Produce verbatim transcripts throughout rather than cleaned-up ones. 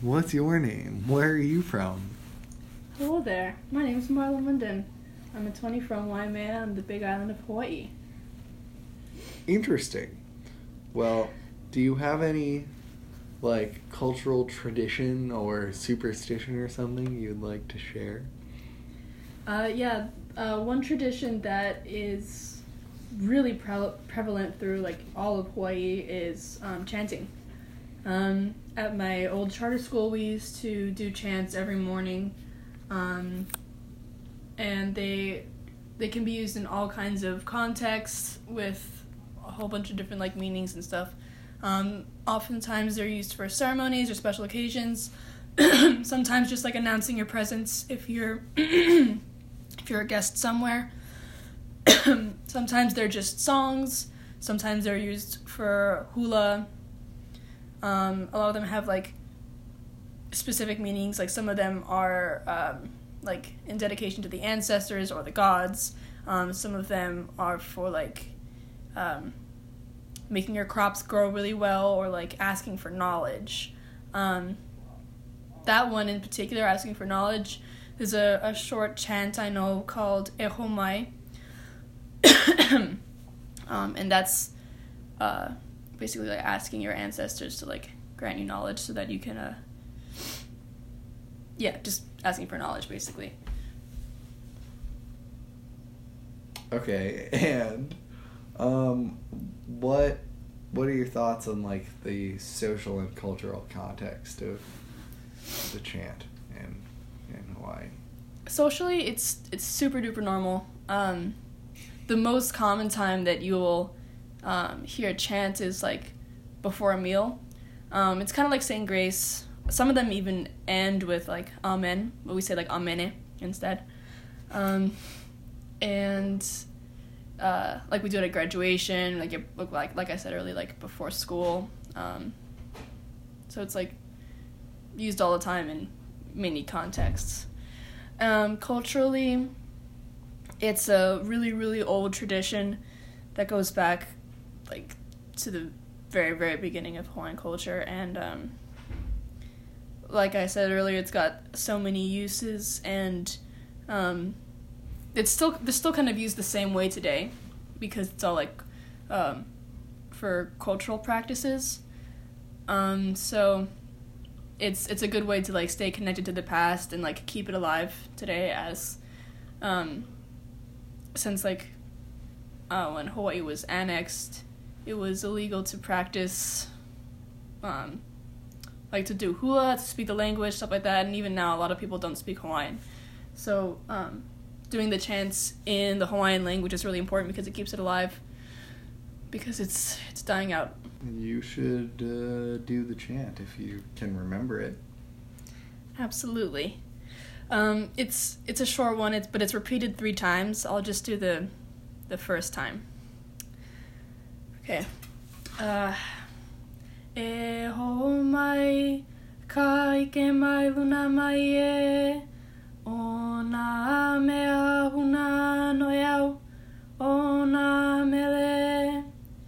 What's your name? Where are you from? Hello there. My name is Marla Munden. I'm a twenty from Waimea on the Big Island of Hawaii. Interesting. Well, do you have any, like, cultural tradition or superstition or something you'd like to share? Uh, yeah, uh, one tradition that is really pre- prevalent through, like, all of Hawaii is um, chanting. Um, at my old charter school, we used to do chants every morning, um, and they they can be used in all kinds of contexts with a whole bunch of different like meanings and stuff. Um, oftentimes they're used for ceremonies or special occasions. Sometimes just like announcing your presence if you're if you're a guest somewhere. Sometimes they're just songs. Sometimes they're used for hula. Um, a lot of them have, like, specific meanings. Like, some of them are, um, like, in dedication to the ancestors or the gods. Um, some of them are for, like, um, making your crops grow really well or, like, asking for knowledge. Um, that one in particular, asking for knowledge, there's a, a short chant I know called Eho Mai. um, and that's... Uh, basically like asking your ancestors to like grant you knowledge so that you can uh yeah just asking for knowledge basically. Okay, and um what what are your thoughts on like the social and cultural context of the chant in in Hawaii? Socially, it's it's super duper normal. Um the most common time that you'll Um, hear a chant is like before a meal. Um, it's kind of like saying grace. Some of them even end with like amen, but we say like amene instead. Um, and uh, like we do it at graduation, like it, like like I said earlier, like before school. Um, so it's like used all the time in many contexts. Um, culturally, it's a really really old tradition that goes back like to the very very beginning of Hawaiian culture, and um, like I said earlier, it's got so many uses, and um, it's still they're still kind of used the same way today because it's all like um, for cultural practices. Um, so it's it's a good way to like stay connected to the past and like keep it alive today, as um, since like uh, when Hawaii was annexed, it was illegal to practice, um, like to do hula, to speak the language, stuff like that, and even now a lot of people don't speak Hawaiian. So um, doing the chants in the Hawaiian language is really important because it keeps it alive, because it's it's dying out. You should uh, do the chant if you can remember it. Absolutely. Um, it's it's a short one, it's, but it's repeated three times. I'll just do the the first time. Okay. Uh, e ho mai, ka ike mai luna mai e, o na mea huna no iau, o na mele.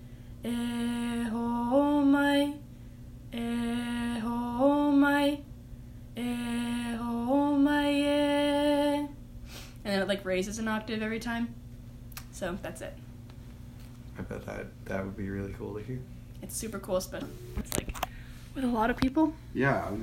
E ho mai, e ho mai, e ho mai e. And then it like raises an octave every time. So that's it. I bet that that would be really cool to hear. It's super cool, especially it's like with a lot of people. Yeah,